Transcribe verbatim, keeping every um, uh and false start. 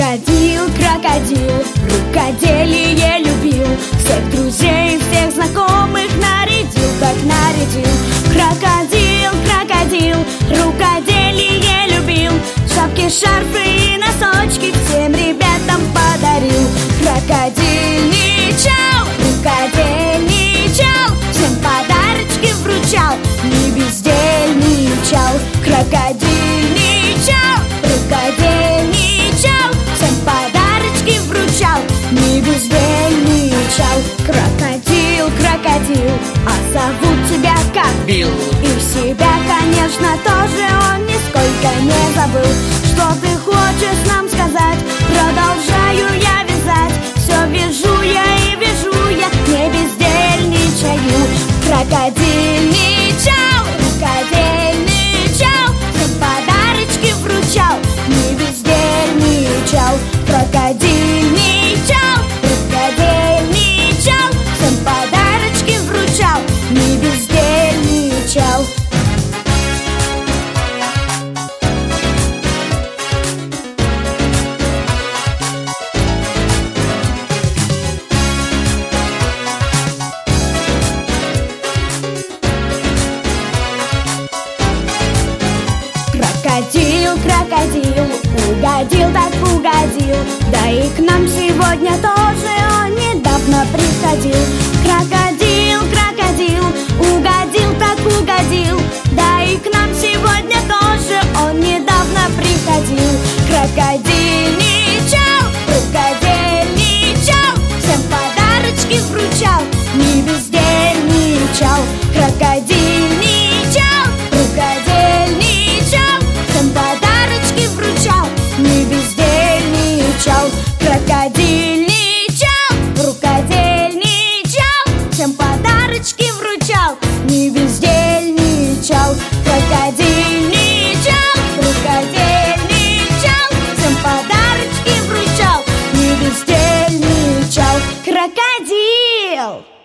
Крокодил, крокодил, рукоделие любил, всех друзей, всех знакомых нарядил, так нарядил. Крокодил, крокодил, рукоделие любил, шапки, шарфы и носочки всем ребятам подарил. Крокодильничал, рукодельничал, всем подарочки вручал, не бездельничал. Крокодильничал, рукодельничал, всем подарочки вручал, не бездельничал. Крокодил, крокодил, а зовут тебя как? Билл. И себя, конечно, тоже он нисколько не забыл. Что ты хочешь нам сказать? Продолжаю я вязать. Все вяжу я и вяжу я, не бездельничаю. Крокодильничал, рукодельничал, всем подарочки вручал, не бездельничал. Крокодильничал, рукодельничал, всем подарочки вручал, не бездельничал. Крокодил, крокодил, угодил так угодил, да и к нам сегодня тоже он недавно приходил. Крокодил, крокодил, угодил так угодил, да и к нам сегодня тоже он недавно приходил. Крокодильничал, рукодельничал, всем подарочки вручал, не бездельничал. Крокодильничал, рукодельничал, всем подарочки вручал, не бездельничал. Крокодильничал, рукодельничал, всем подарочки вручал, не бездельничал. Крокодильничал, рукодельничал, всем подарочки вручал, не бездельничал. Крокодил!